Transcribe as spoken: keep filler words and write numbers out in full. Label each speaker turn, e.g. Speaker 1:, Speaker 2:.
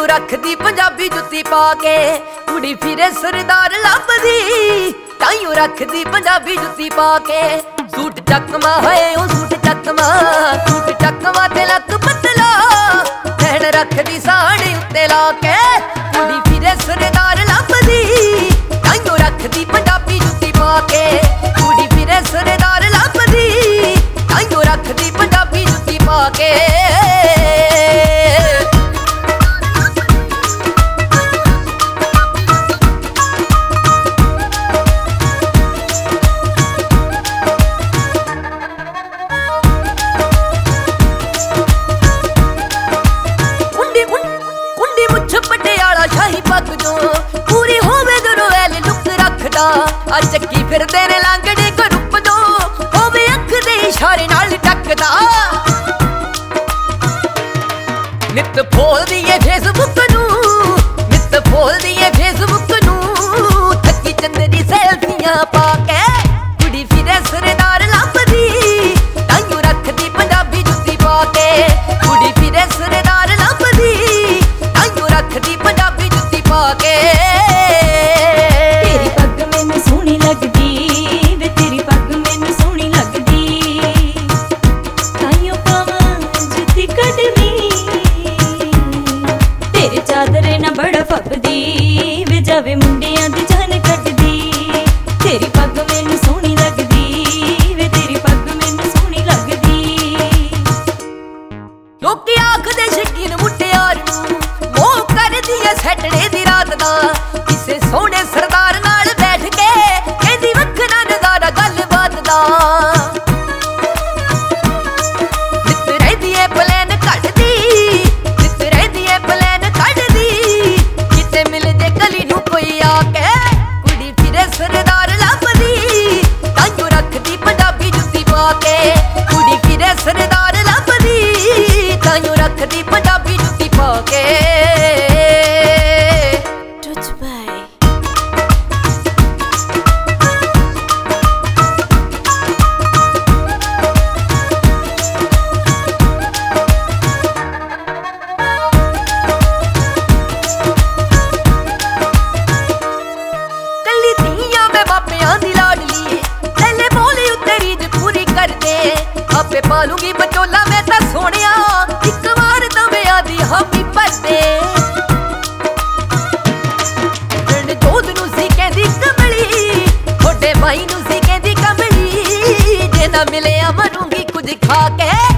Speaker 1: ਤਾਈਓ ਰੱਖਦੀ ਪੰਜਾਬੀ ਜੁੱਤੀ ਪਾ ਕੇ ਕੁੜੀ ਫਿਰੇ ਸਰਦਾਰ ਲੱਭਦੀ ਤਾਈਓ ਰੱਖਦੀ ਪੰਜਾਬੀ ਜੁੱਤੀ ਪਾ ਕੇ ਸੂਟ ਚੱਕਵਾ ਹੋਏ ਉਹ ਸੂਟ ਚੱਕਵਾ ਸੂਟ ਚੱਕਵਾ ਤੇ ਲੱਕ ਪਤਲਾ ਕਹਿਣ ਰੱਖਦੀ ਸਾੜੀ ਉੱਤੇ ਲਾ ਕੇ ਕੁੜੀ ਫਿਰੇ ਸਰਦਾਰ ਲੱਭਦੀ ਤਾਈਓ ਰੱਖਦੀ ਪੰਜਾਬੀ ਜੁੱਤੀ ਪਾ ਕੇ ਕੁੜੀ ਫਿਰੇ ਸਰਦਾਰ ਲੱਭਦੀ ਤਾਈਓ ਰੱਖਦੀ ਪੰਜਾਬੀ ਜੁੱਤੀ ਪਾ ਕੇ पूरी होवे दोनों वैल लुक रखदा आ चक्की फिरदे ने लांगड़े ग्रुप दो होवे अख दे इशारे नाल टकदा नित फोलदी ए फेसबुक नू नित फोलदी ए फेसबुक नू थकी चंदरी सेल्फियां पा के कुड़ी फिरे सरदार लभदी ताइयो रखदी पंजाबी जुत्ती पा के कुड़ी फिरे सरदार लभदी ताइयो रखदी पंजाबी जुत्ती पा के
Speaker 2: तेरी पग मैनू सोहनी लगदी वे तेरी पग मैनू सोहनी लगदी ताइयों पावां जुत्ती कड्डदी तेरे चादरे ना बड़ा फबदी वे जावे मुंडियां दी जान कड्डदी तेरी पग मैनू सोहनी लगदी वे तेरी पग मैनू सोहनी लगदी
Speaker 1: लोकी आखदे शकीन मुटियार नू मोह करदी ऐ सैटरडे दी रात दा किसे सोहणे सरदार नाल बैठ के कहदी वखरा नज़ारा गलबात दा नित रहदी ऐ प्लान कढदी नित रहदी ऐ प्लान कढदी किते मिल जे गली नू कोई आके कुड़ी फिरे सरदार लभदी ताइयो रखदी पंजाबी जुत्ती पा के कुड़ी फिरे सरदार लभदी ताइयो रखदी पंजाबी जुत्ती पा के आपे पालूंगी बचोला मैं तां सोहणिया इक वार तां मैं आदी हामी भरदे रणजोत नूं सी कहंदी कमली थोड़े भाई नूं सी कहंदी कमली जे ना मिलिया मरूंगी कुछ खा के।